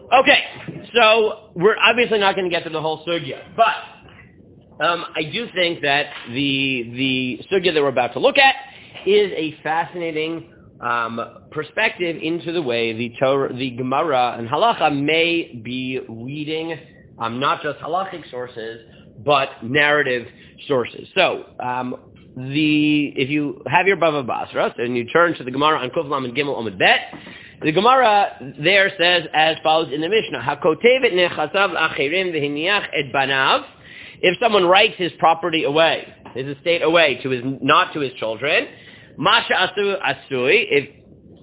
Okay, so we're obviously not going to get to the whole sugya, but I do think that the sugya that we're about to look at is a fascinating perspective into the way the Torah, the Gemara and Halacha may be reading not just halachic sources, but narrative sources. So, if you have your Bava Basra, and you turn to the Gemara on Kuf Lamed Gimel Amud Bet, the Gemara there says as follows in the Mishnah: Hakotevet nechasav achirim v'hiniach et banav. If someone writes his property away, his estate away not to his children, masha asu asui. If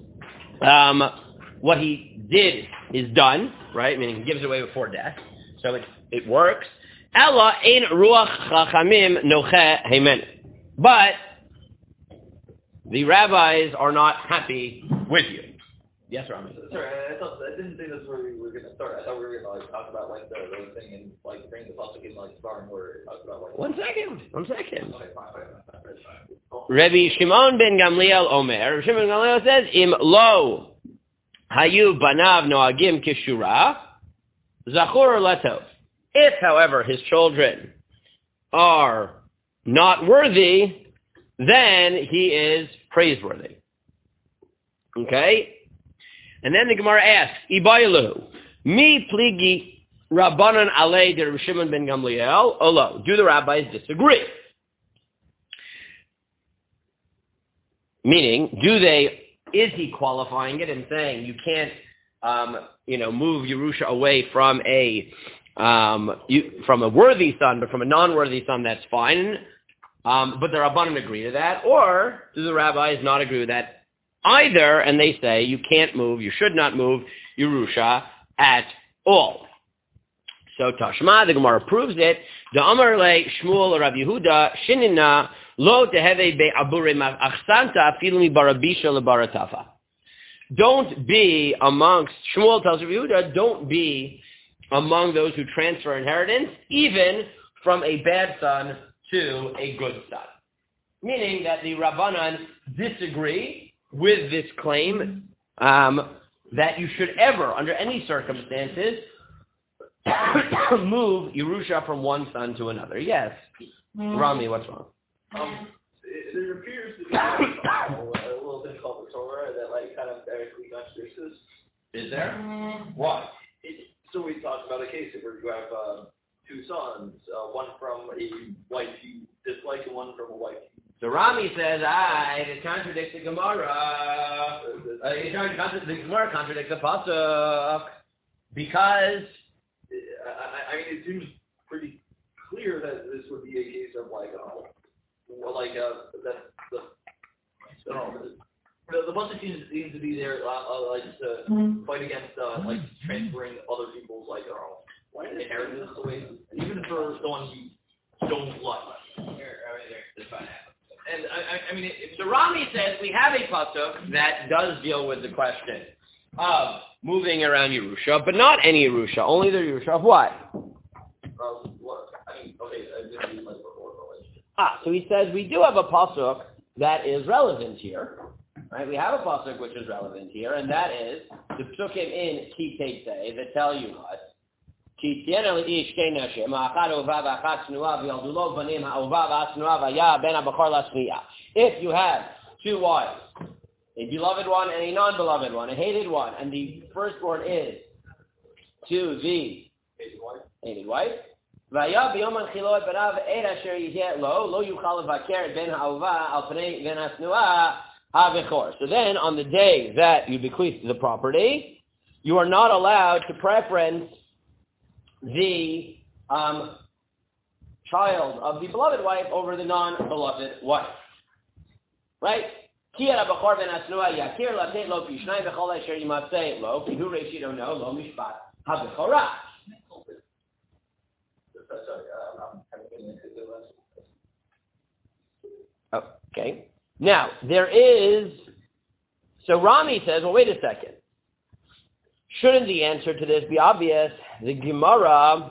what he did is done, right? Meaning he gives it away before death, so it works. Ella ein ruach chachamim noche heimen. But the rabbis are not happy with you. Yes, Rami. Sorry, I didn't think that's where we were going to start. I thought we were going to talk about the thing and bring the pasuk in Svarim where it talks about One second. Okay, fine. Rabbi Shimon ben Gamliel Omer. Shimon ben Gamliel says, Im lo hayu banav noagim kishura zachur latov. If, however, his children are not worthy, then he is praiseworthy. Okay? And then the Gemara asks, Ibaylu, mi pligi rabbanan alei de Rabbi Shimon ben Gamliel, olo. Do the rabbis disagree? Meaning, is he qualifying it and saying you can't, move Yerusha away from from a worthy son, but from a non-worthy son, that's fine. But the Rabbanan agree to that, or do the rabbis not agree with that either? And they say you should not move Yerusha at all. So Tashma, the Gemara proves it. The Amar le Shmuel Rav Yehuda Shinina lo teheve be abure achsanta filmi barabisha lebaratafa. Don't be amongst Shmuel tells Rav Yehuda, don't be among those who transfer inheritance, even from a bad son to a good son. Meaning that the Rabbanan disagree with this claim that you should ever, under any circumstances, move Yerusha from one son to another. Yes. Rami, what's wrong? There appears to be a little thing called the Torah that kind of directly contradicts this. Is there? What? So we talked about a case where you have two sons, one from a wife you dislike and one from a wife. So Rami says, it contradicts the Gemara. The Gemara contradicts the pasuk because it seems pretty clear that this would be a case of the pasuk seems to be there to fight against transferring other people's inheritance away, even for someone you don't like. And so Rami says we have a pasuk that does deal with the question of moving around Yerusha, but not any Yerusha, only the Yerusha of what? So he says we do have a pasuk that is relevant here. Right? We have a pasuk which is relevant here, and that is the psukim in Ki Tetzei that tell you what? If you have two wives, a beloved one and a non-beloved one, a hated one, and the firstborn is to the hated wife, so then on the day that you bequeath the property, you are not allowed to preference the child of the beloved wife over the non-beloved wife. Right? Okay. Now, so Rami says, well, wait a second. Shouldn't the answer to this be obvious? The Gemara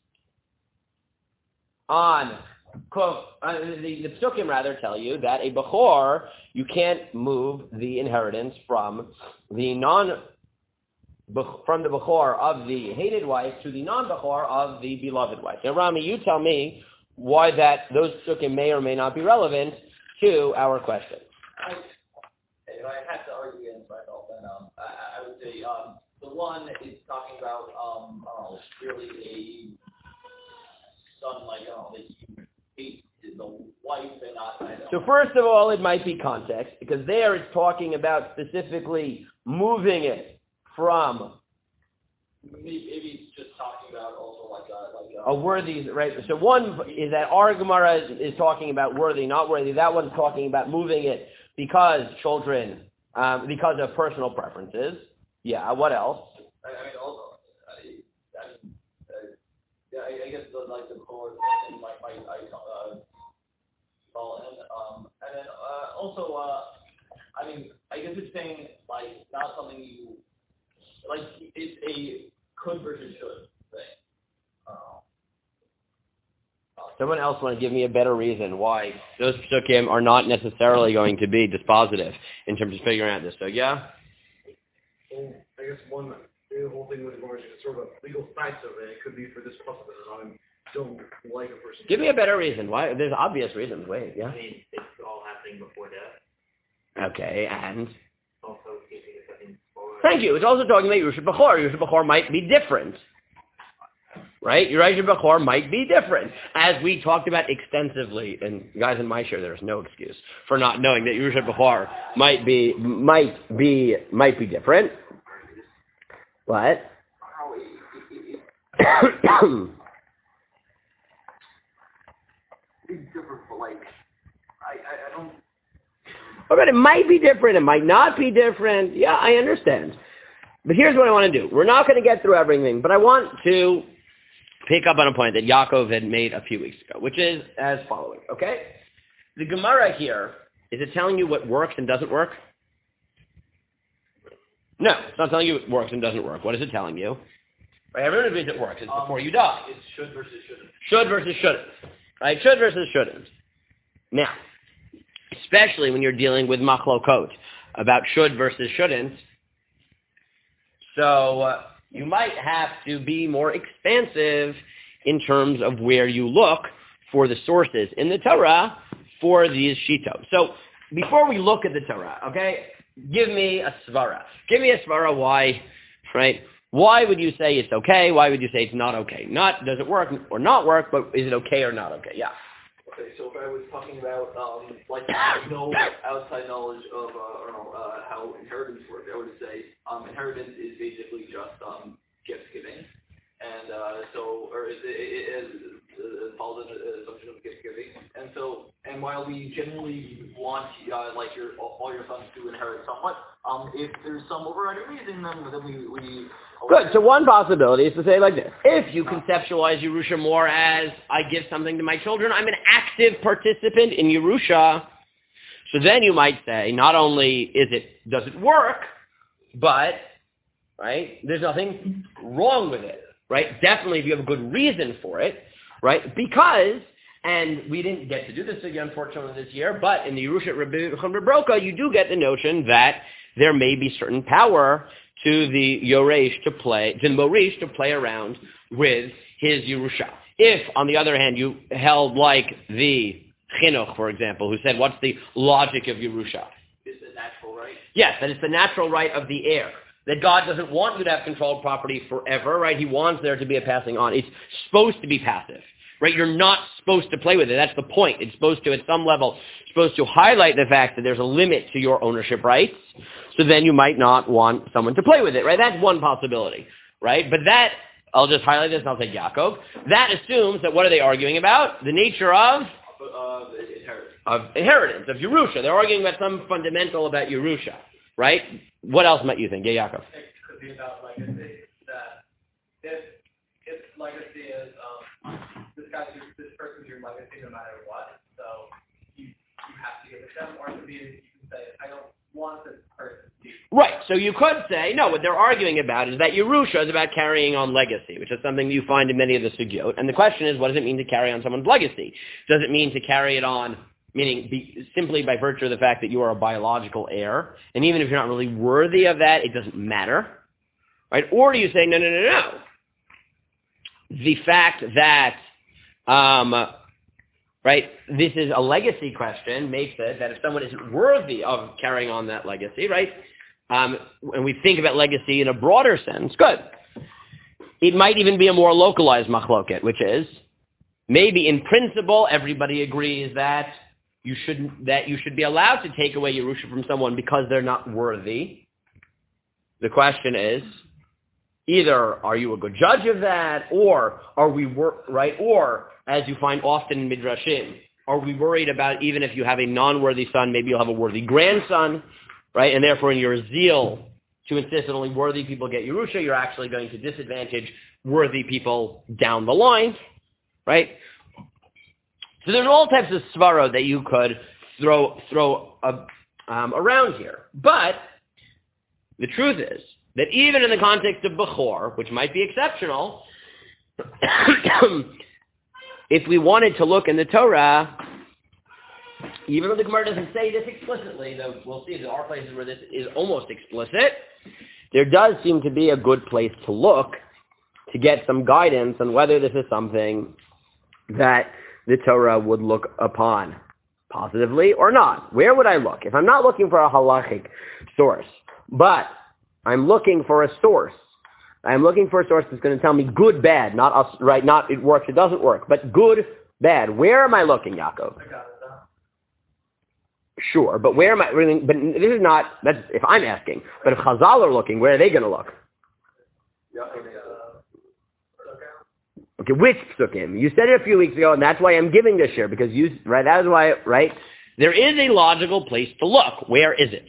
on the Psukim rather tell you that a Bechor, you can't move the inheritance from the from the Bechor of the hated wife to the non-Bechor of the beloved wife. Now, Rami, you tell me why those psukim may or may not be relevant to our question. If I had to argue against myself, then I would say the one is talking about really a son that you hate the wife and not. So first of all, it might be context because there it's talking about specifically moving it from. Maybe it's just talking about also a worthy, right? So one is that our Gemara is talking about worthy, not worthy. That one's talking about moving it because children, because of personal preferences. Yeah. What else? I guess the core thing might fall in, and then also I guess it's saying not something you it's a could versus should thing. Someone else want to give me a better reason why those psukim are not necessarily going to be dispositive in terms of figuring out this. So yeah. Well, I guess the whole thing with marriage is sort of a legal fact of it. It could be for this purpose. I don't like a person. Give me a better reason. Why? There's obvious reasons. Wait, yeah. I mean, it's all happening before death. Okay, and. Also, thank you. It's also talking about Yerusha Bechor. Yerusha Bechor might be different. Right? Yerusha Bechor might be different. As we talked about extensively, and guys in my share, there's no excuse for not knowing that Yerusha Bechor might be different. What? It's different, but I don't. All right, it might be different. It might not be different. Yeah, I understand. But here's what I want to do. We're not going to get through everything, but I want to pick up on a point that Yaakov had made a few weeks ago, which is as following, okay? The Gemara here, is it telling you what works and doesn't work? No, it's not telling you what works and doesn't work. What is it telling you? Right, everyone agrees it works. It's before you die. It's should versus shouldn't. Should versus shouldn't. Right? Should versus shouldn't. Now, especially when you're dealing with machlokot about should versus shouldn't, so you might have to be more expansive in terms of where you look for the sources in the Torah for these shitot. So before we look at the Torah, okay, give me a svara. Give me a svara why, right? Why would you say it's okay? Why would you say it's not okay? Not does it work or not work, but is it okay or not okay? Yeah. Okay, so if I was talking about no outside knowledge of how inheritance works, I would say inheritance is basically just gift giving, and it follows an assumption of gift giving, and while we generally want all your sons to inherit somewhat, if there's some overriding reason, then we Good. So one possibility is to say it like this. If you conceptualize Yerusha more as, I give something to my children, I'm an active participant in Yerusha, so then you might say, not only does it work, but, right, there's nothing wrong with it, right? Definitely if you have a good reason for it, right? Because, and we didn't get to do this again, unfortunately, this year, but in the Yerusha Rebroka, you do get the notion that there may be certain power to the Yoresh to the Morish to play around with his Yerusha. If, on the other hand, you held like the Chinuch, for example, who said, what's the logic of Yerusha? It's a natural right. Yes, that it's the natural right of the heir. That God doesn't want you to have controlled property forever, right? He wants there to be a passing on. It's supposed to be passive, right? You're not supposed to play with it. That's the point. It's supposed to, at some level, supposed to highlight the fact that there's a limit to your ownership rights, so then you might not want someone to play with it, right? That's one possibility, right? But that, I'll just highlight this and I'll say Yaakov. That assumes that what are they arguing about? The nature of inheritance, of Yerusha. They're arguing about some fundamental about Yerusha, right? What else might you think? Yeah, Yaakov. It could be about legacy, that if legacy is, this person's your legacy no matter what, so you have to give it to them, or it could be, you can say, I don't want this person to be. Right, so you could say, no, what they're arguing about is that Yerusha is about carrying on legacy, which is something you find in many of the sugyot. And the question is, what does it mean to carry on someone's legacy? Does it mean to carry it on, meaning simply by virtue of the fact that you are a biological heir, and even if you're not really worthy of that, it doesn't matter, right? Or do you say, no. The fact that, right, this is a legacy question makes it that if someone isn't worthy of carrying on that legacy, right, and we think about legacy in a broader sense, good. It might even be a more localized machloket, which is maybe in principle everybody agrees that you should be allowed to take away Yerusha from someone because they're not worthy. The question is, either are you a good judge of that, or are we right? Or as you find often in midrashim, are we worried about even if you have a non-worthy son, maybe you'll have a worthy grandson, right? And therefore, in your zeal to insist that only worthy people get Yerusha, you're actually going to disadvantage worthy people down the line, right? So there's all types of svara that you could throw around here. But the truth is that even in the context of Bechor, which might be exceptional, if we wanted to look in the Torah, even though the Gemara doesn't say this explicitly, though we'll see there are places where this is almost explicit, there does seem to be a good place to look to get some guidance on whether this is something that the Torah would look upon positively or not. Where would I look? If I'm not looking for a halachic source, but I'm looking for a source. I'm looking for a source that's going to tell me good, bad, not us, right? Not it works, it doesn't work, but good, bad. Where am I looking, Yaakov? Sure, but where am I? But this is not. That's if I'm asking. But if Chazal are looking, where are they going to look? Okay, which psukim? You said it a few weeks ago, and that's why I'm giving this here because you right. That is why right. There is a logical place to look. Where is it?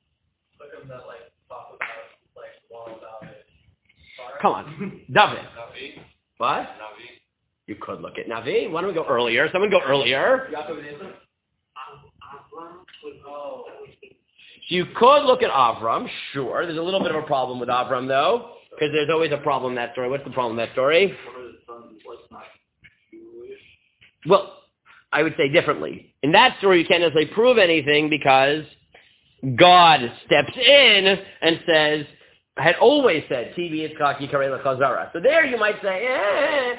Come on, David. Navi. What? Navi. You could look at Navi. Why don't we go earlier? Someone go earlier. So you could look at Avram, sure. There's a little bit of a problem with Avram, though, because there's always a problem in that story. What's the problem in that story? Well, I would say differently. In that story, you can't necessarily prove anything because God steps in and says, had always said, Tibi Yitzchak Yikarei L'Chazara. So there you might say,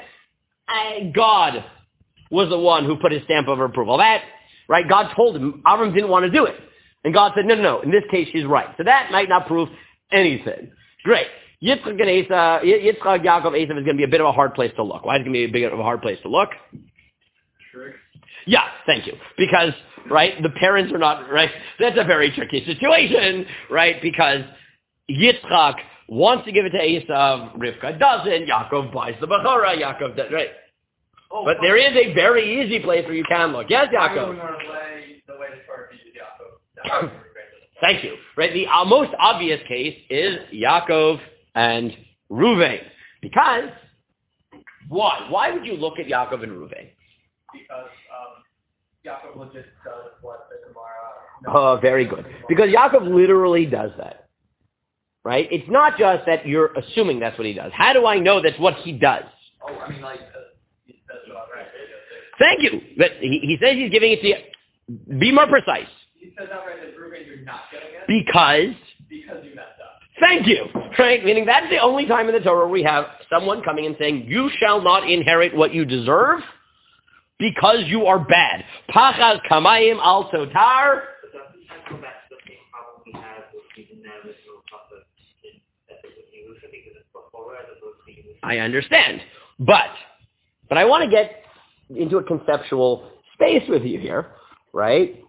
God was the one who put his stamp of approval. That, right, God told him, Avram didn't want to do it. And God said, no, in this case she's right. So that might not prove anything. Great. Yitzchak, Yaakov, Esav is going to be a bit of a hard place to look. Why is it going to be a bit of a hard place to look? Trick. Yeah, thank you. Because, right, the parents are not, right, that's a very tricky situation, right, because Yitzchak wants to give it to Esav, Rivka doesn't, Yaakov buys the Bechorah, Yaakov does, right. Oh, but there is a very easy place where you can look. Yes, Yaakov? The way to start is Yaakov. Thank you. Right, the most obvious case is Yaakov and Reuven. Because, why? Why would you look at Yaakov and Reuven? Because Yaakov will just does what the Gemara. Oh, very good. Because Yaakov literally does that. Right? It's not just that you're assuming that's what he does. How do I know that's what he does? Oh, I mean, like, That's about right. Thank you. But he says he's giving it to you. Be more precise. He says outright that Reuben, you're not getting it Because you messed up. thank you. Right? Meaning that's the only time in the Torah where we have someone coming and saying, you shall not inherit what you deserve because you are bad. Pachaz kamayim al totar. But doesn't that go back to the same problem we had with even now there's no process in Yerusha because it's before as opposed to Yerusha? I understand. But I want to get into a conceptual space with you here, right?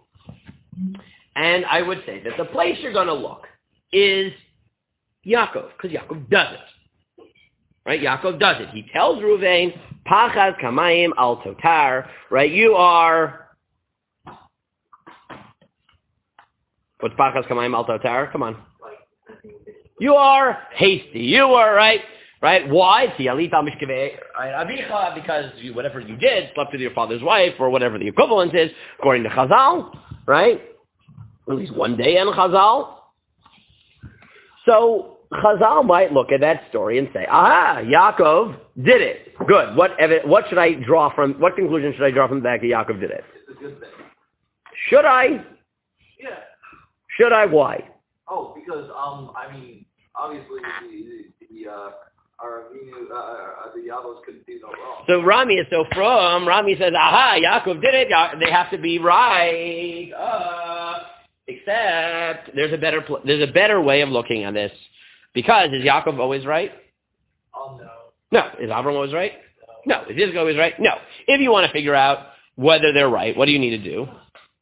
And I would say that the place you're going to look is Yaakov, because Yaakov does it. Right? Yaakov does it. He tells Reuven, Pachaz kamayim al totar, right? You are... What's Pachaz kamayim al totar? Come on. You are hasty. You are, right? Right? Why? Because whatever you did, slept with your father's wife, or whatever the equivalent is, according to Chazal, right? At least one day in Chazal. So Chazal might look at that story and say, aha, Yaakov did it. Good. What conclusion should I draw from the fact that Yaakov did it? it's a good thing. Should I? Yeah. Should I? Why? Oh, because, I mean, obviously, the Yavos couldn't do no wrong. So Rami is so from. Rami says, aha, Yaakov did it. They have to be right. Except there's a better way of looking at this. Because is Yaakov always right? No. No. Is Avram always right? No. Is Yitzchak always right? No. If you want to figure out whether they're right, what do you need to do?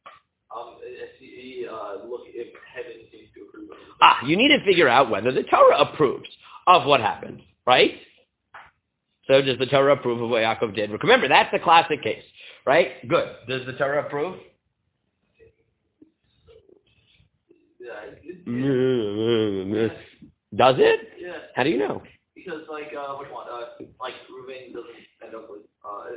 Look if heaven seems to approve of it. You need to figure out whether the Torah approves of what happened, right? So does the Torah approve of what Yaakov did? Remember, that's the classic case, right? Good. Does the Torah approve? Does it? Yeah. How do you know? Because which one? Reuven doesn't end up with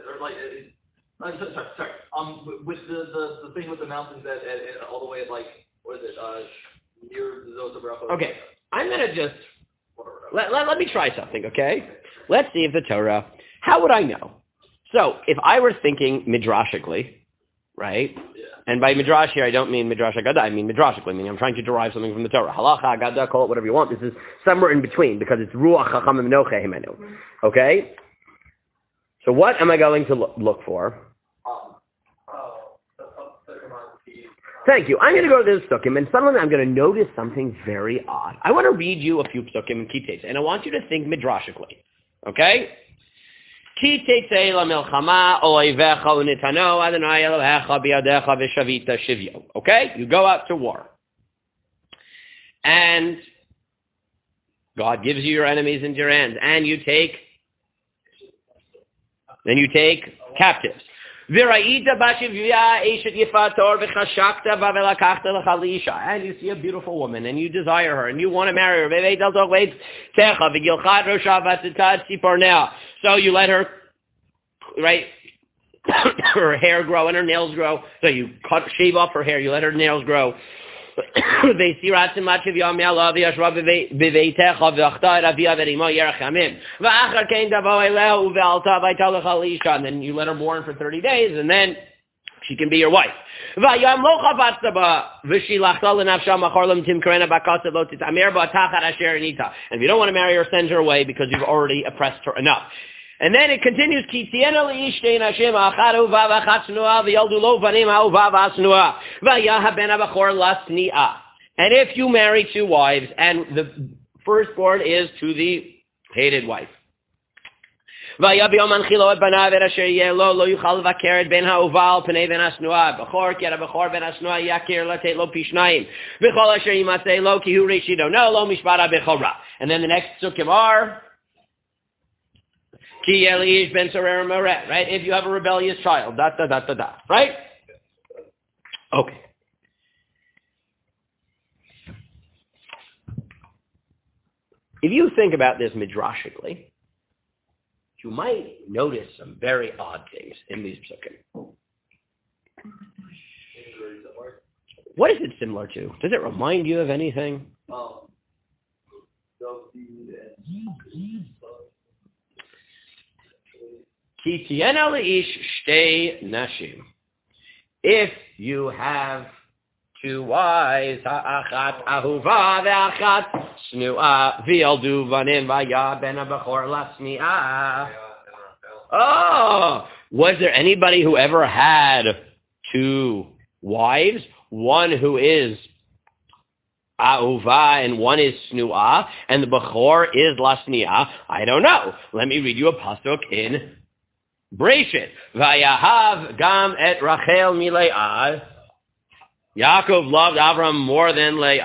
with the thing with the mountains that all the way at what is it? Near those of Rafa. Okay, I'm gonna just let me try something. Okay, let's see if the Torah. How would I know? So if I were thinking midrashically, right? Yeah. And by midrash here, I don't mean midrash agada. I mean midrashically. Meaning I'm trying to derive something from the Torah. Halacha, agada, call it whatever you want. This is somewhere in between because it's ruach chachamim noche himenu. Okay. So what am I going to look for? Thank you. I'm going to go to the psukim, and suddenly I'm going to notice something very odd. I want to read you a few psukim and kitetes, and I want you to think midrashically. Okay? Kitetes la milchama oivecha unitano Adonai Elohecha biyadecha v'shavita shivyo. Okay? You go out to war. And God gives you your enemies into your hands, and you take captives. And you see a beautiful woman, and you desire her, and you want to marry her. So you let her, right, her hair grow and her nails grow. So you shave off her hair, you let her nails grow. And then you let her mourn for 30 days, and then she can be your wife. And if you don't want to marry her, send her away because you've already oppressed her enough. And then it continues, and if you marry two wives, and the firstborn is to the hated wife, and then the next sukkim are right? If you have a rebellious child, right? Okay. If you think about this midrashically, you might notice some very odd things in these psukim. What is it similar to? Does it remind you of anything? If you have two wives, ha'achat ahuva ve'achat snua v'yaldu vanim v'ya ben ha'bachor lasni'ah. Oh, was there anybody who ever had two wives? One who is ahuva and one is snua, and the bachor is lasni'ah? I don't know. Let me read you a pasuk in Breshit. Vayahav gam et Rachel mile'ah. Yaakov loved Avram more than Leah. ...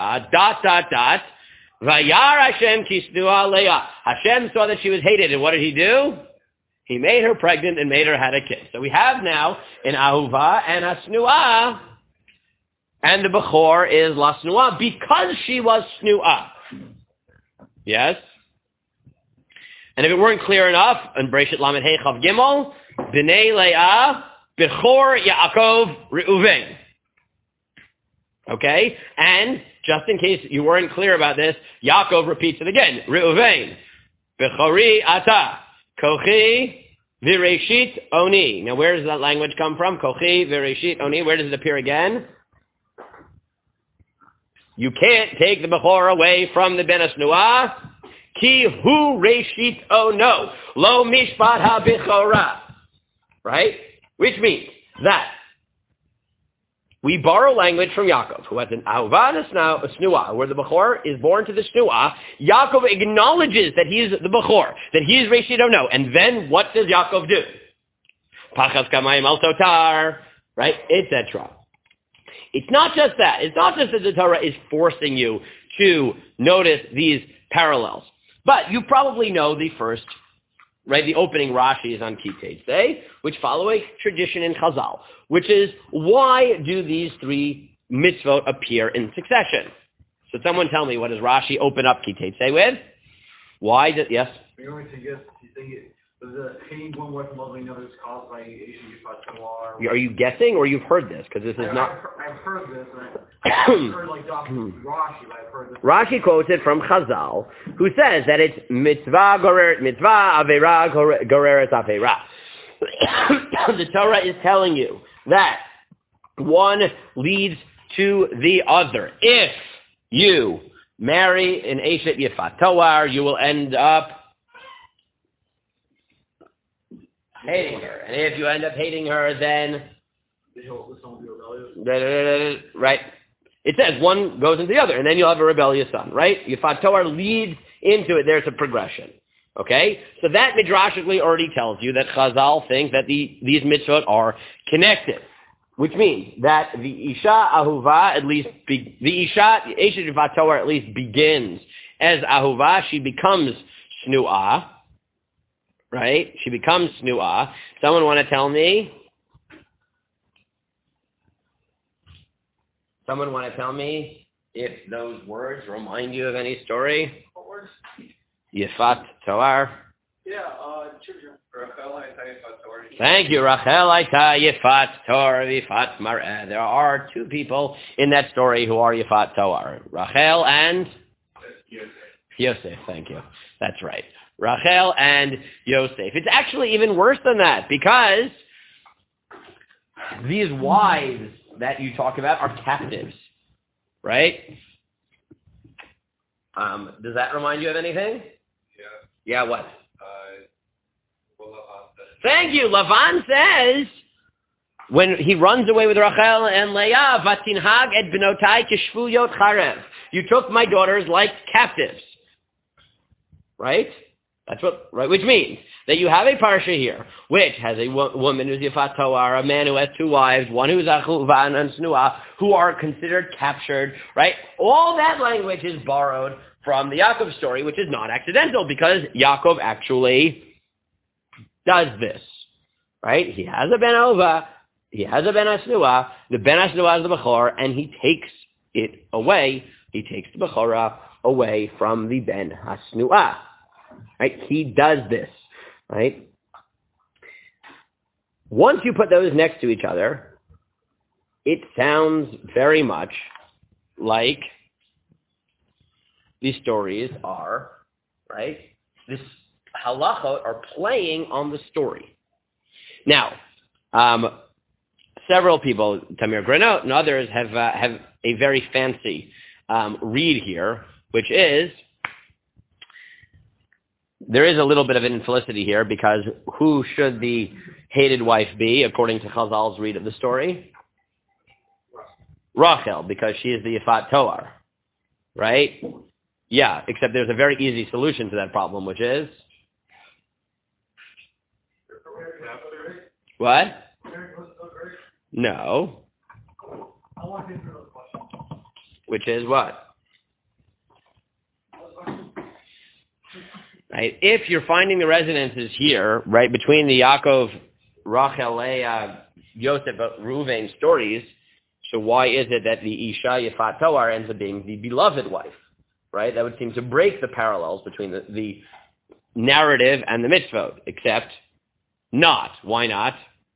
Vayar Hashem kisnua Leah. Hashem saw that she was hated, and what did he do? He made her pregnant and made her have a kid. So we have now an Ahuva and a Snua, and the Bechor is La Snua because she was Snua. Yes? And if it weren't clear enough, in Breshit Lamed Hei Chav Gimel, B'nei Leah, Bechor Yaakov Reuven. Okay? And, just in case you weren't clear about this, Yaakov repeats it again. Reuven, Bechori Ata, Kochi Vireshit Oni. Now where does that language come from? Kochi Vireshit Oni. Where does it appear again? You can't take the Bechor away from the Ben Asnuah. Ki hu reshit ono, lo mishpat ha-bichora. Right? Which means that we borrow language from Yaakov, who has an ahuva and a snua, where the Bechor is born to the snua. Yaakov acknowledges that he is the Bechor, that he is reshit ono. And then what does Yaakov do? Pachas kamayim al totar, right? Etc. It's not just that. It's not just that the Torah is forcing you to notice these parallels. But you probably know the first, right? The opening Rashi is on Kitei Tzei, which follow a tradition in Chazal, which is, why do these three mitzvot appear in succession? So someone tell me, what does Rashi open up Kitei Tzei with? Why did, yes? You're going to guess, you think it was hating one wife and loving another is caused by Asian Yifat. Are you guessing, or you've heard this? Because this is not... I've heard this, and I've heard like Rashi, but I've heard this. Rashi quotes it from Chazal, who says that it's mitzvah goreret mitzvah, avera goreret avera. The Torah is telling you that one leads to the other. If you marry an Eshet Yifat Toar, you will end up hating her. And if you end up hating her, then... Right. It says one goes into the other, and then you'll have a rebellious son, right? Yifat Toar leads into it. There's a progression. Okay? So that midrashically already tells you that Chazal think that these mitzvot are connected, which means that the Isha Ahuva at least, the Isha, Eshet Yifat Toar at least begins as Ahuva. She becomes Snu'ah, right? She becomes Snu'ah. Someone want to tell me? Someone want to tell me if those words remind you of any story? What words? Yifat Toar. Yeah, children. Rachel Aita Yifat Toar. Thank you, Rachel Aita Yifat Toar Yifat Mar'eh. There are two people in that story who are Yifat Toar. Rachel and Yosef. Thank you. That's right. Rachel and Yosef. It's actually even worse than that, because these wives that you talk about are captives, right? Does that remind you of anything? Yeah, what? Well, Lavan says. Thank you. Lavan says, when he runs away with Rachel and Leah, Vatinhag et benotai kishvuyot charev. You took my daughters like captives. Right? That's what, right? Which means that you have a parsha here, which has a woman who's Yifat Toar, a man who has two wives, one who's Achuva and Snua, who are considered captured, right? All that language is borrowed from the Yaakov story, which is not accidental, because Yaakov actually does this, right? He has a Ben Ahuva, he has a Ben Snua, the Ben Snua is the Bechor, and he takes it away, he takes the Bechorah away from the Ben Hasnua. Right? He does this, right? Once you put those next to each other, it sounds very much like these stories are, right? This halachot are playing on the story. Now, several people, Tamir Granot and others, have a very fancy read here, which is, there is a little bit of an infelicity here, because who should the hated wife be, according to Chazal's read of the story? Rachel, because she is the Yifat Toar, right? Yeah, except there's a very easy solution to that problem, which is? What? No. Which is what? Right? If you're finding the resonances here, right, between the Yaakov, Rachel, Leah, Yosef, Reuven stories, so why is it that the Isha Yifat Toar ends up being the beloved wife, right? That would seem to break the parallels between the narrative and the mitzvot, except not. Why not?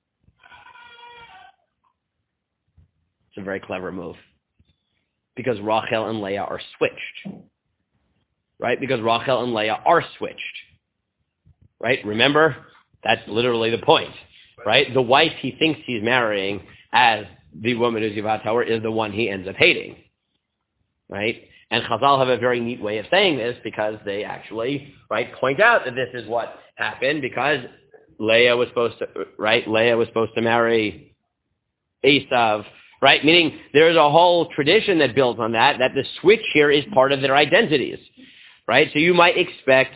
It's a very clever move. Because Rachel and Leah are switched. Right? Because Rachel and Leah are switched. Right? Remember? That's literally the point. Right? The wife he thinks he's marrying as the woman who's Yifat Toar is the one he ends up hating. Right? And Chazal have a very neat way of saying this because they actually, right, point out that this is what happened because Leah was supposed to marry Esav, right? Meaning there's a whole tradition that builds on that the switch here is part of their identities, right? So you might expect,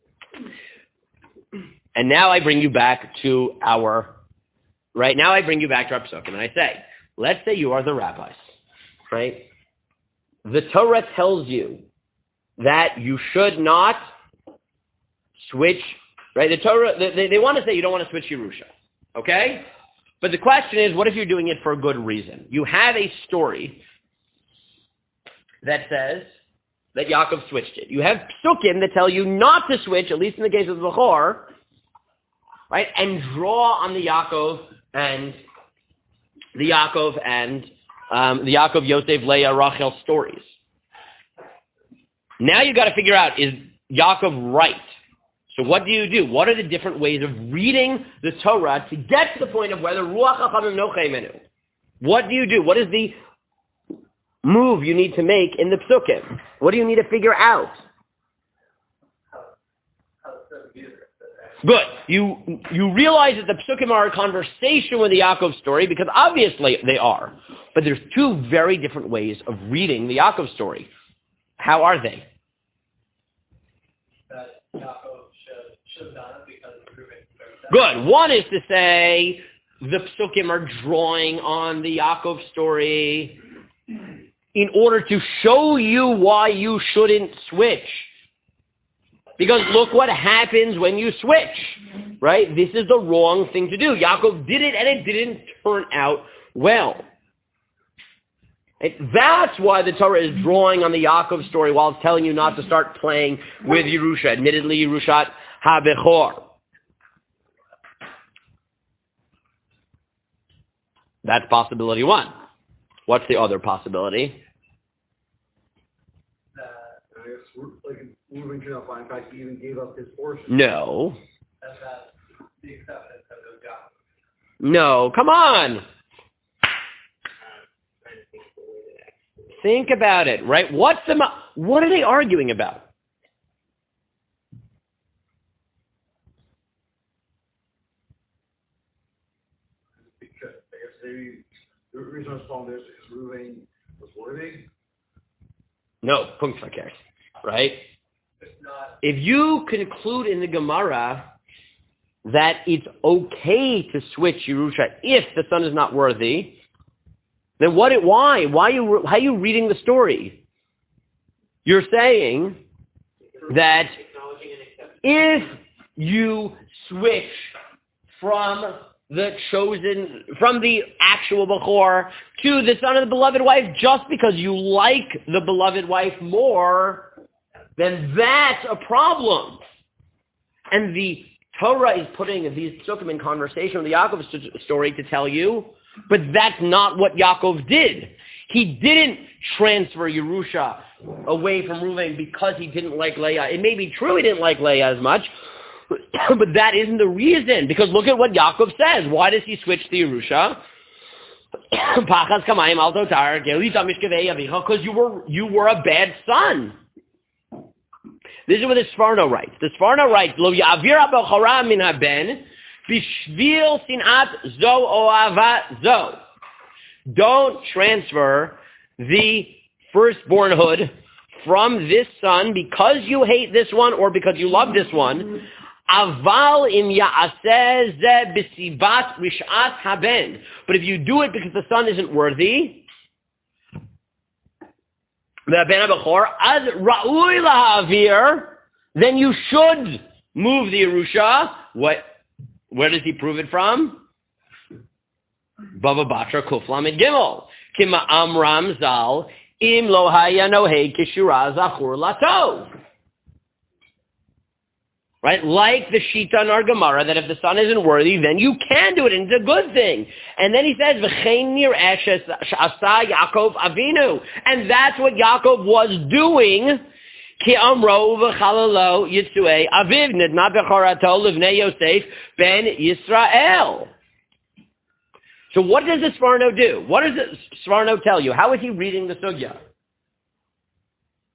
and now I bring you back to our psukim, and I say, let's say you are the rabbis, right? The Torah tells you that you should not switch, right? The Torah, they want to say you don't want to switch Yerusha, okay? But the question is, what if you're doing it for a good reason? You have a story that says that Yaakov switched it. You have psukim that tell you not to switch, at least in the case of the Bechor, right? And draw on the Yaakov Yosef, Leah, Rachel stories. Now you've got to figure out, is Yaakov right? So what do you do? What are the different ways of reading the Torah to get to the point of whether Ruach HaChamim Nochei Menu? What do you do? What is the move you need to make in the psukim? What do you need to figure out? Good. You realize that the psukim are a conversation with the Yaakov story because obviously they are. But there's two very different ways of reading the Yaakov story. How are they? That Yaakov should have done it because Good. One is to say the psukim are drawing on the Yaakov story in order to show you why you shouldn't switch. Because look what happens when you switch, right? This is the wrong thing to do. Yaakov did it and it didn't turn out well. That's why the Torah is drawing on the Yaakov story while it's telling you not to start playing with Yerusha. Admittedly, Yerushat HaBechor. That's possibility one. What's the other possibility? Reuben could not find. In fact, he even gave up his portion. No. that's the acceptance of those Yaakov. No. Come on. Think about it, right? What are they arguing about? Because I guess the reason I was following this is Reuben was worthy. No, punkt verkehrt, right? It's not. If you conclude in the Gemara that it's okay to switch Yerusha if the son is not worthy, then why? How are you reading the story? You're saying that if you switch from the actual Bechor to the son of the beloved wife just because you like the beloved wife more, then that's a problem. And the Torah is putting these psukim in conversation with the Yaakov story to tell you, but that's not what Yaakov did. He didn't transfer Yerusha away from Reuven because he didn't like Leah. It may be true he didn't like Leah as much, but that isn't the reason. Because look at what Yaakov says. Why does he switch to Yerusha? Because you were a bad son. This is what the Sforno writes. The Sforno writes, Lo ya'avir ha'bechora min haben b'shvil sinat zo o'ava zo. Don't transfer the firstbornhood from this son because you hate this one or because you love this one. Aval im ya'aseh ze b'sibat rishat haben. But if you do it because the son isn't worthy, then you should move the Yerusha. Where does he prove it from? Bava Batra Kuflamid Gimel. Kima Amram Zal Im Lo Haya Nohei Kishura Zachur Lato. Right? Like the Shita in our Gemara, that if the son isn't worthy, then you can do it, and it's a good thing. And then he says, V'chein nir'eh she'asa Yaakov Avinu. And that's what Yaakov was doing. Ki amro v'chalalo yitzuei aviv nidna b'chorato livnei Yosef ben Yisrael. So what does the Sforno do? What does the Sforno tell you? How is he reading the sugya?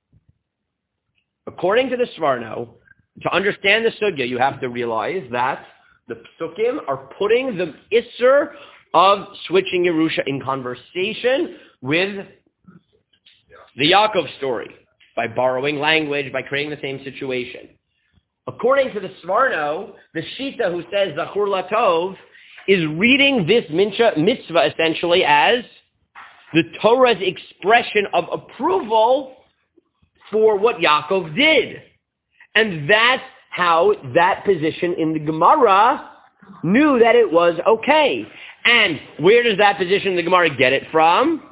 according to the Sforno, to understand the sugya, you have to realize that the psukim are putting the isser of switching Yerusha in conversation with the Yaakov story by borrowing language, by creating the same situation. According to the Sforno, the Shita who says Zachur Latov is reading this mitzvah essentially as the Torah's expression of approval for what Yaakov did. And that's how that position in the Gemara knew that it was okay. And where does that position in the Gemara get it from?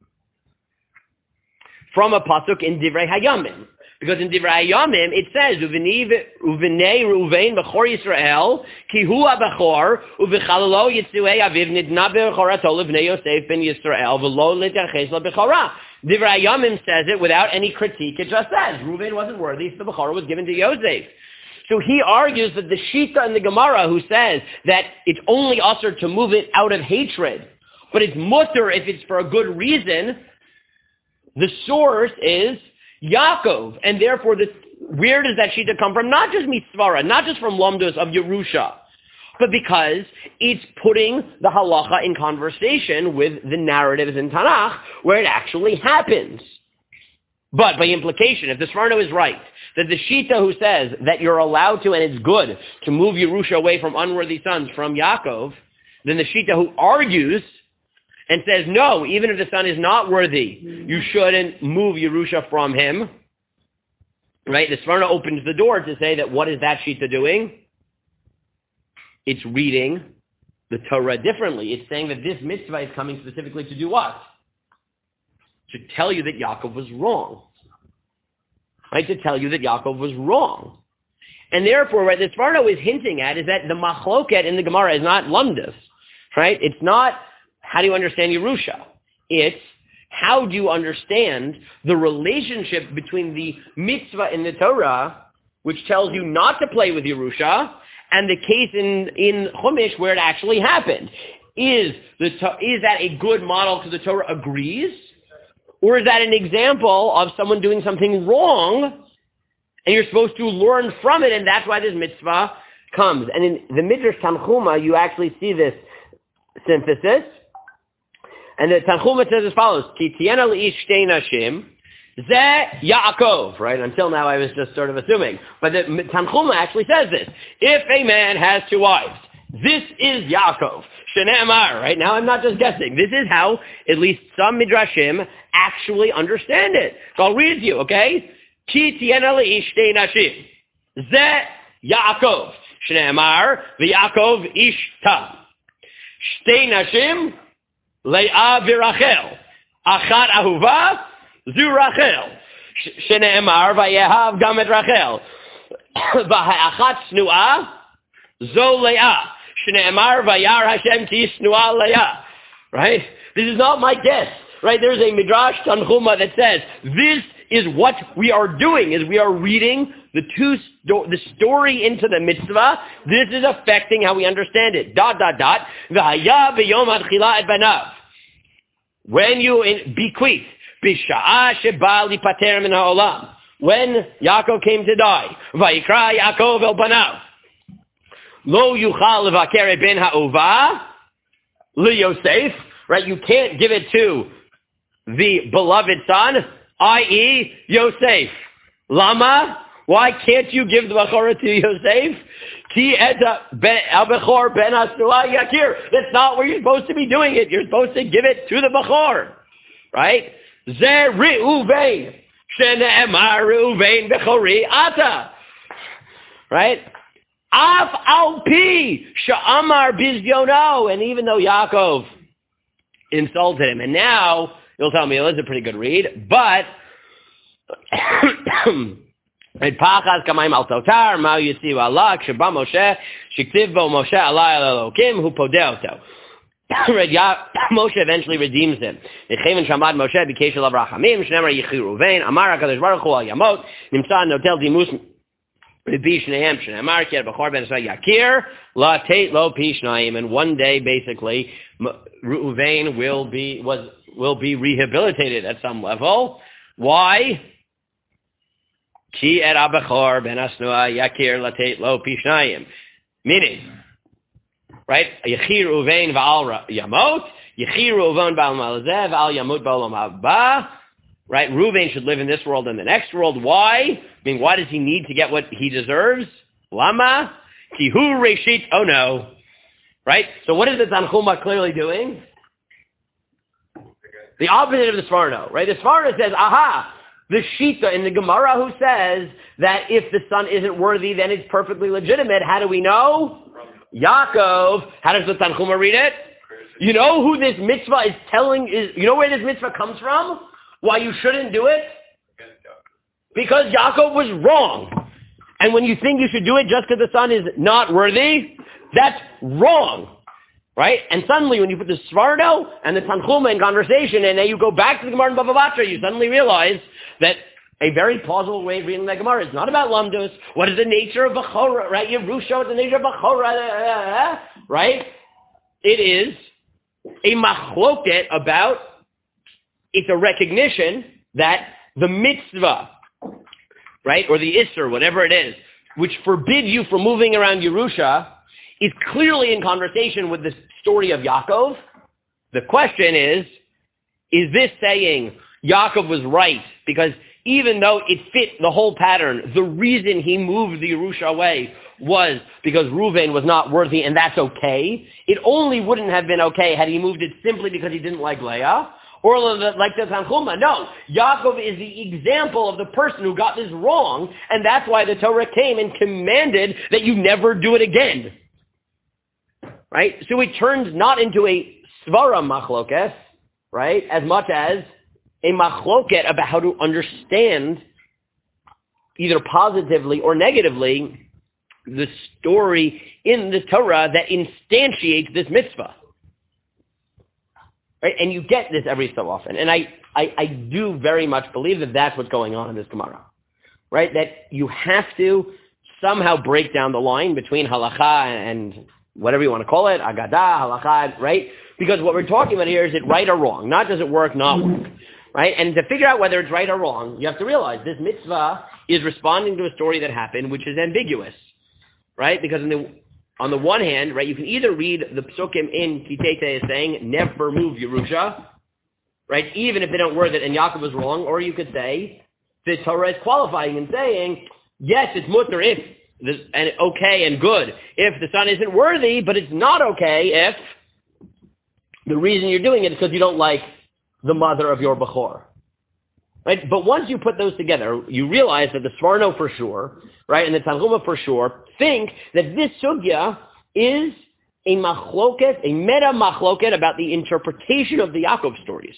From a pasuk in Divrei Hayamim. Because in Divrei Hayamim it says, Uvenei Reuven b'chor Yisrael, ki hu ha-b'chor, uv'chalalo yitzuei aviv nidna b'chorato l'vnei Yosef ben Yisrael, v'lo l'terches l'b'chora. Divrei Hayamim says it without any critique. It just says, Reuven wasn't worthy, so the b'chora was given to Yosef. So he argues that the Shita in the Gemara who says that it's only usher to move it out of hatred, but it's mutter if it's for a good reason, the source is Yaakov, and therefore, where does that Shita come from? Not just Mitzvara, not just from Lomdos of Yerusha, but because it's putting the halacha in conversation with the narratives in Tanakh, where it actually happens. But by implication, if the Sforno is right, that the Shita who says that you're allowed to, and it's good, to move Yerusha away from unworthy sons from Yaakov, then the Shita who argues and says, no, even if the son is not worthy, you shouldn't move Yerusha from him. Right? The Sforno opens the door to say that what is that Shita doing? It's reading the Torah differently. It's saying that this mitzvah is coming specifically to do what? To tell you that Yaakov was wrong. Right? To tell you that Yaakov was wrong. And therefore, what the Sforno is hinting at is that the machloket in the Gemara is not lumdus. Right? It's not how do you understand Yerusha? It's how do you understand the relationship between the mitzvah in the Torah, which tells you not to play with Yerusha, and the case in Chumash where it actually happened. Is that a good model because the Torah agrees? Or is that an example of someone doing something wrong, and you're supposed to learn from it, and that's why this mitzvah comes? And in the Midrash Tanchuma, you actually see this synthesis. And the Tanchuma says as follows, Ki tiena le'ish shtei nashim, ze Yaakov, right? Until now I was just sort of assuming. But the Tanchuma actually says this. If a man has two wives, this is Yaakov. Shene'emar, right? Now I'm not just guessing. This is how at least some Midrashim actually understand it. So I'll read it to you, okay? Ki tiena le'ish shtei nashim, ze Yaakov. Shene'emar, v'Yaakov ish tam. Shtei nashim, Leah v'Rachel, achat ahuva, zu Rachel, shene'emar vayehav gam et Rachel, v'ha'achat snu'ah, zo Leah, shene'emar vayar Hashem ki snu'ah Leah. Right? This is not my guess. Right? There's a Midrash Tanchuma that says this is what we are doing, is we are reading the story into the mitzvah. This is affecting how we understand it. ... V'haya b'yom hadchila et banav. When you bequeath, b'sha'a sheba lipater min ha'olam. When Yaakov came to die, vayikra Yaakov el banav. Lo yuchal levaker ben ha'ova li Yosef. Right? You can't give it to the beloved son, i.e. Yosef. Lama? Why can't you give the Bechorah to Yosef? Ki et al-Bechor ben Asnuah yakir. That's not where you're supposed to be doing it. You're supposed to give it to the Bechor. Right? Ze Reuven. Shene'emar Reuven Bechori ata. Right? Af al pi sha'amar bizyono. And even though Yaakov insulted him, and now you'll tell me, well, it's a pretty good read, but את פחד כמים על תותר, מה יציב עלה, כשבא משה, שכתיב בו משה עלה אל אלוקים, הוא פודה אותו. Moshe eventually redeems him. וכיוון שעמד משה ביקש אליו רחמים, שנאמר יחי ראובן, אמר הקדוש ברוך הוא על ימות, נמצא נוטל דימוס רבי שניהם, שנאמר כי הבכור בן ישראל יכיר, לתת לו פי שניים. And one day, basically, Reuven will be rehabilitated at some level. Why? Ki et abachor ben asnua yakir latet lo pishnayim. Meaning, right? Yechir uvein va'al yamot, yechir uvein ba'al malazeh va'al yamot ba'olam haba. Right? Reuven should live in this world and the next world. Why? I mean, why does he need to get what he deserves? Lama? Ki hu reshit. Oh no. Right? So what is the Tanchuma clearly doing? The opposite of the Sforno, right? The Sforno says, aha, the Shita in the Gemara who says that if the son isn't worthy, then it's perfectly legitimate. How do we know? Yaakov. How does the Tanchuma read it? You know who this mitzvah is telling you know where this mitzvah comes from? Why you shouldn't do it? Because Yaakov was wrong. And when you think you should do it just because the son is not worthy, that's wrong. Right? And suddenly when you put the Svardo and the Tanchuma in conversation and then you go back to the Gemara and Bava Batra, you suddenly realize that a very plausible way of reading the Gemara is not about Lamdus. What is the nature of Bechora? Right? Yerusha, what's the nature of Bechora? Right? It is a machloket about, it's a recognition that the mitzvah, right, or the Isser, whatever it is, which forbid you from moving around Yerusha, is clearly in conversation with the story of Yaakov. The question is this saying Yaakov was right? Because even though it fit the whole pattern, the reason he moved the Yerusha away was because Reuven was not worthy, and that's okay. It only wouldn't have been okay had he moved it simply because he didn't like Leah, or like the Tanchuma. No, Yaakov is the example of the person who got this wrong, and that's why the Torah came and commanded that you never do it again. Right? So it turns not into a svara machloket, right, as much as a machloket about how to understand, either positively or negatively, the story in the Torah that instantiates this mitzvah. Right? And you get this every so often. And I do very much believe that that's what's going on in this Gemara. Right? That you have to somehow break down the line between halacha and whatever you want to call it, agadah, halacha, right? Because what we're talking about here, is it right or wrong? Not does it work, not work. Right? And to figure out whether it's right or wrong, you have to realize this mitzvah is responding to a story that happened, which is ambiguous. Right? Because on the one hand, right, you can either read the psukim in Kitete as saying, never move Yerusha, right, even if they don't word it and Yaakov was wrong, or you could say, the Torah is qualifying and saying, yes, it's mutter if, and okay and good, if the son isn't worthy, but it's not okay if the reason you're doing it is because you don't like the mother of your Bechor. Right? But once you put those together, you realize that the Sforno for sure, right, and the Tanchuma for sure, think that this sugya is a machloket, a meta machloket about the interpretation of the Yaakov stories.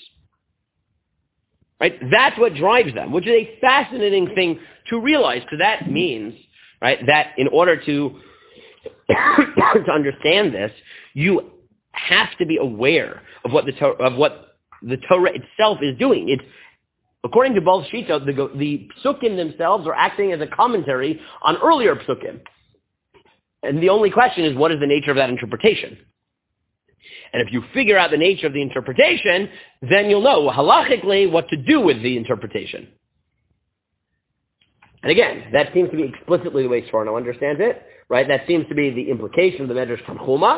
Right? That's what drives them, which is a fascinating thing to realize, because that means, right, that in order to understand this, you have to be aware of what the Torah itself is doing. It's, according to both Shita, the psukim themselves are acting as a commentary on earlier psukim. And the only question is, what is the nature of that interpretation? And if you figure out the nature of the interpretation, then you'll know halachically what to do with the interpretation. And again, that seems to be explicitly the way Sforno understands it, right? That seems to be the implication of the Medrash Tanchuma.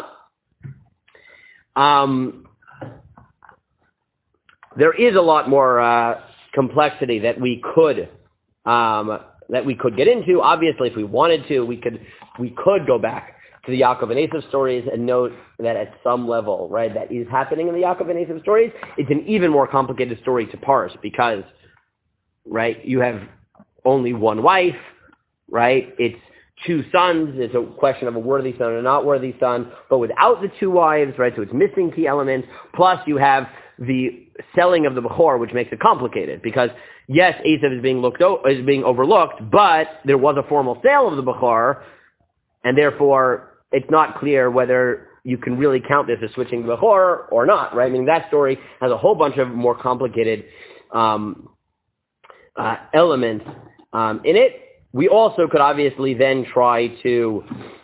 There is a lot more complexity that we could get into. Obviously, if we wanted to, we could go back to the Yaakov and Esav stories and note that at some level, right, that is happening in the Yaakov and Esav stories. It's an even more complicated story to parse because, right, you have only one wife, right? It's two sons. It's a question of a worthy son and a not worthy son, but without the two wives, right? So it's missing key elements. Plus, you have the selling of the Bechor, which makes it complicated because yes, Esav is being overlooked, but there was a formal sale of the Bechor, and therefore it's not clear whether you can really count this as switching the Bechor or not, right? I mean, that story has a whole bunch of more complicated elements in it. We also could obviously then try to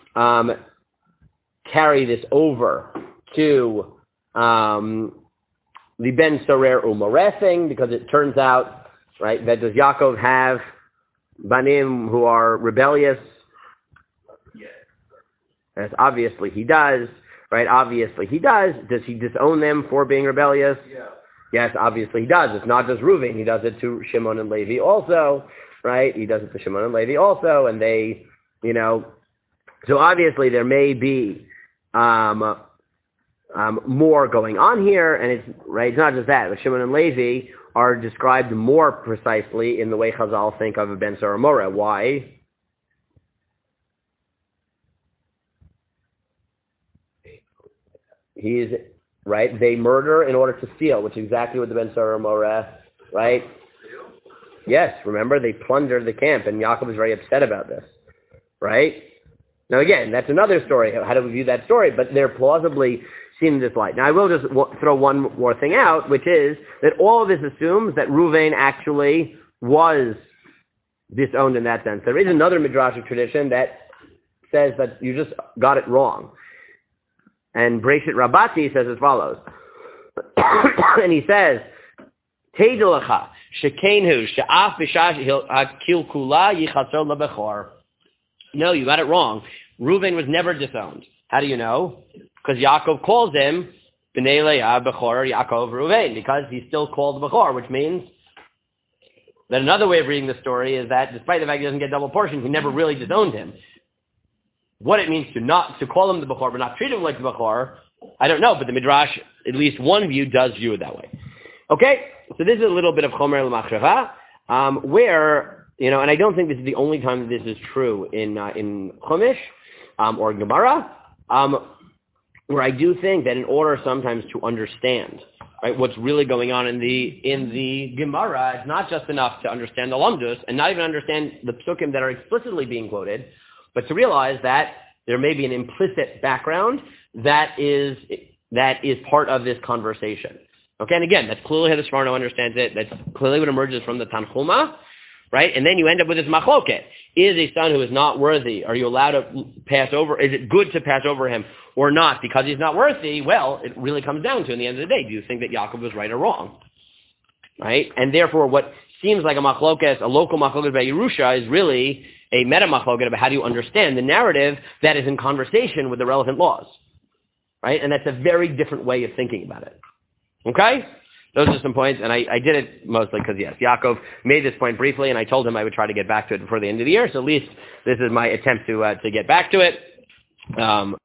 carry this over to the Ben Sorer Umoreh thing, because it turns out, right, that does Yaakov have banim who are rebellious? Yes, obviously he does, right? Obviously he does. Does he disown them for being rebellious? Yeah. Yes, obviously he does. It's not just Reuven. He does it to Shimon and Levi also, right? He does it to Shimon and Levi also, and they, so obviously there may be more going on here, and it's not just that. But Shimon and Levi are described more precisely in the way Chazal think of a Ben Sora Mora. Why? He's right. They murder in order to steal, which is exactly what the Ben Sora Mora, right? Yes, remember they plundered the camp, and Yaakov is very upset about this, right? Now again, that's another story. How do we view that story? But they're plausibly seen in this light. Now I will just throw one more thing out, which is that all of this assumes that Reuven actually was disowned in that sense. There is another midrashic tradition that says that you just got it wrong. And Breshit Rabbati says as follows. And he says, Teidelacha, shekenhu, she'af b'shash kilkula yichatzor lebechor. No, you got it wrong. Reuven was never disowned. How do you know? Because Yaakov calls him B'nei Leah Bechor Yaakov Reuven, because he's still called Bechor, which means that another way of reading the story is that despite the fact he doesn't get double portion, he never really disowned him. What it means to call him the Bechor but not treat him like the Bechor, I don't know, but the Midrash, at least one view, does view it that way. Okay, so this is a little bit of Chomer L'Machshava, where, and I don't think this is the only time that this is true in Chumash or Gemara, where I do think that in order sometimes to understand, right, what's really going on in the Gemara, it's not just enough to understand the Lamdus and not even understand the Psukim that are explicitly being quoted, but to realize that there may be an implicit background that is part of this conversation. Okay, and again, that's clearly how the Sforno understands it. That's clearly what emerges from the Tanchuma, right? And then you end up with this machloket. Is a son who is not worthy, are you allowed to pass over? Is it good to pass over him or not? Because he's not worthy, well, it really comes down to, in the end of the day, do you think that Yaakov was right or wrong? Right? And therefore, what seems like a local machloket by Yerusha, is really a meta machloket about how do you understand the narrative that is in conversation with the relevant laws. Right? And that's a very different way of thinking about it. Okay? Those are some points, and I did it mostly because, yes, Yaakov made this point briefly, and I told him I would try to get back to it before the end of the year, so at least this is my attempt to get back to it.